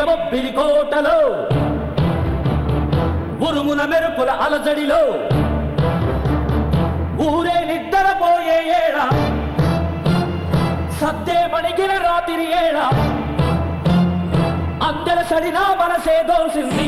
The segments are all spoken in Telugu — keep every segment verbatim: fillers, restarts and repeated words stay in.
వీరబొబ్బిలి కోటలో ఉరుముల మెరుపుల అలజడిలో ఊరే నిద్రపోయే ఏడ సద్దే మణిగిన రాత్రి ఏడ అందర సడినా మనసే దోసింది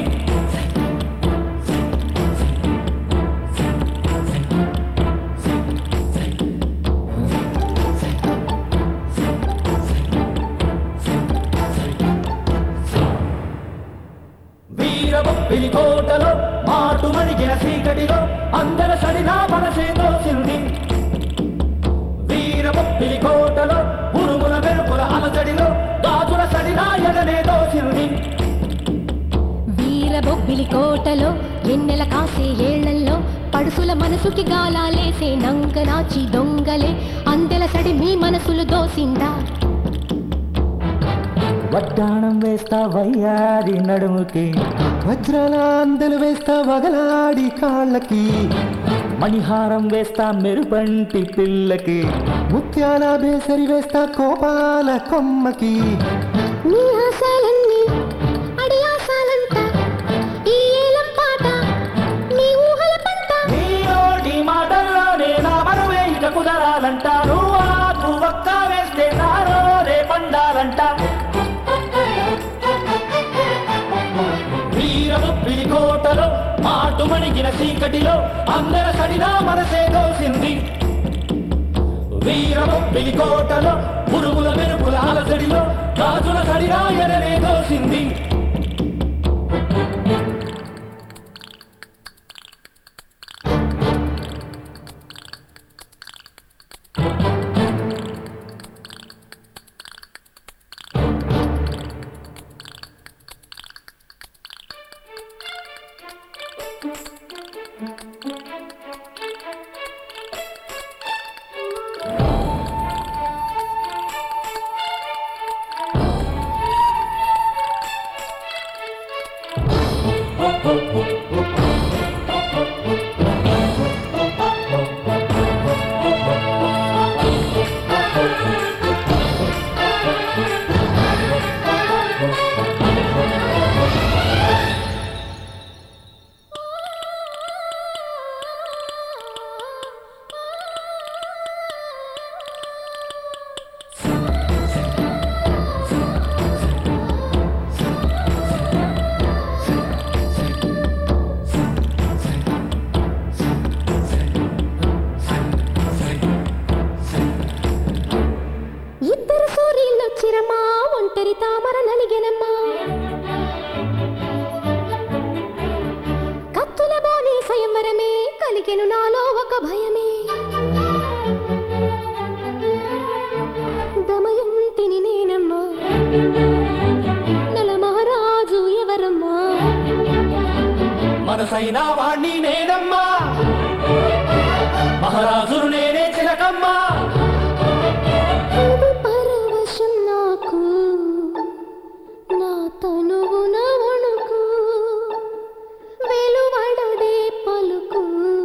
వీరబొబ్బిలి కోటలో మాటు మణిగిన చీకటిలో అందర సడినా మనసే దోసింది వీరబొబ్బిలి కోటలో ఉరుముల మెరుపుల అలజడిలో గాజుల సడినా ఎడనే దోసింది వీరబొబ్బిలి కోటలో ఎన్నెల కాసే ఏళ్లల్లో పడుసుల మనసుకి గాలాలేసే నంగనాచి దొంగలే అందెల సడి మీ మనసులు దోసిందా వడ్డాణం వేస్తా వయ్యారి నడుముకి వజ్రాల అందెలు వేస్తా వగలాడి కాళ్ళకి మణిహారం వేస్తా మెరుపంటి పిల్లకి ముత్యాల బేసరి వేస్తా కోపాల కొమ్మకి నీ ఆశాలన్నీ అడి ఆశాలంట ఈ ఏలం పాట నీ ఊహల పంట నీలోటి మాటల్లోనే నా మరువే ఇక కుదరాలంట నువ్వు ఆకు ఒక్క వేస్తే నారో రే పండాలంట వీరబొబ్బిలి కోటలో మాటు మణిగిన చీకటిలో అందర సడినా మనసే దోసింది వీరబొబ్బిలి కోటలో పురుగుల మెరుపుల అలజడిలో గాజుల సడినా ఎడనే దోసింది ఇద్దరు సూర్యులొచ్చిరమ్మా ఒంటరి తామర నలిగెనమ్మా కత్తుల బోని స్వయంవరమే కలిగెను నాలో ఒక భయమే దమయంతిని నేనమ్మా నల మహారాజు ఎవరమ్మా మనసైనా వాణ్ణి నేనమ్మా మహారాజును నేనే చిలకమ్మా ఇది పరవశం నాకు నా తనువు నవణుకు వెలువడదే పలుకు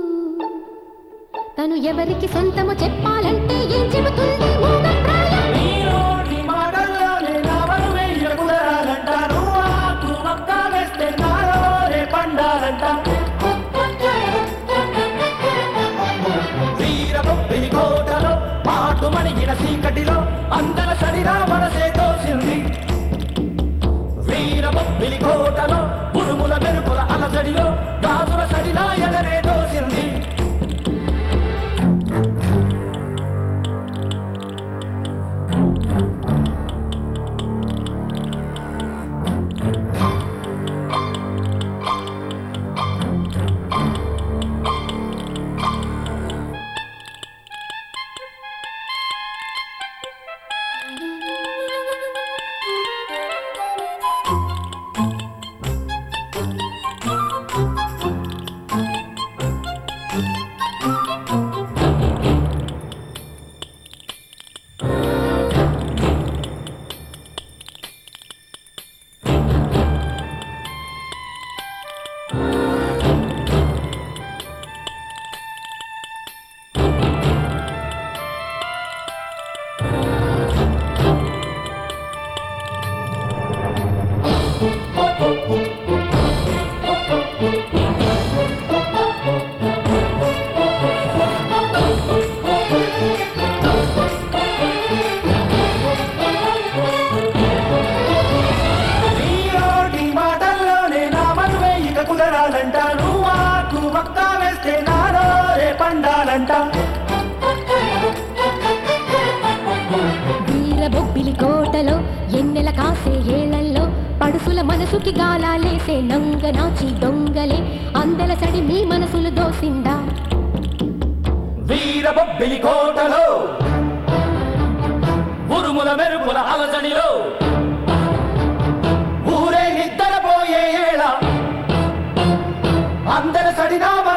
తను ఎవరికి సొంతము చెప్పాలంటే ఏం చెబుతుంది మూగప్రాయం నీలోటి మాటల్లోనే నా మరువే ఇక కుదరాలంట నువ్వు ఆకు ఒక్క వేస్తే నారో రే పండాలంట వీరబొబ్బిలి కోటలో మాటు మణిగిన చీకటిలో అందర సడినా మనసే దోసింది వీరబొబ్బిలి కోటలో ఉరుముల మెరుపుల అలజడిలో గాజుల సడినా ఎడనే దోసింది Thank you. నీలోని మాటల్లోనే నా మనువే ఇక కుదరాలంట నువ్వు వక్క వేస్తే నాలో రే పండాలంట వీరబొబ్బిలి కోటలో ఎన్నెల కాసే ఏళ్లలో పడుసుల మనసుకి గాలాలేసే నంగనాచి దొంగలే అందెల సడి మీ మనసులు దోసిందా వీరబొబ్బిలి కోటలో ఉరుముల మెరుపుల అలజడిలో ఊరే నిద్రపోయే ఏళ అందర సడినా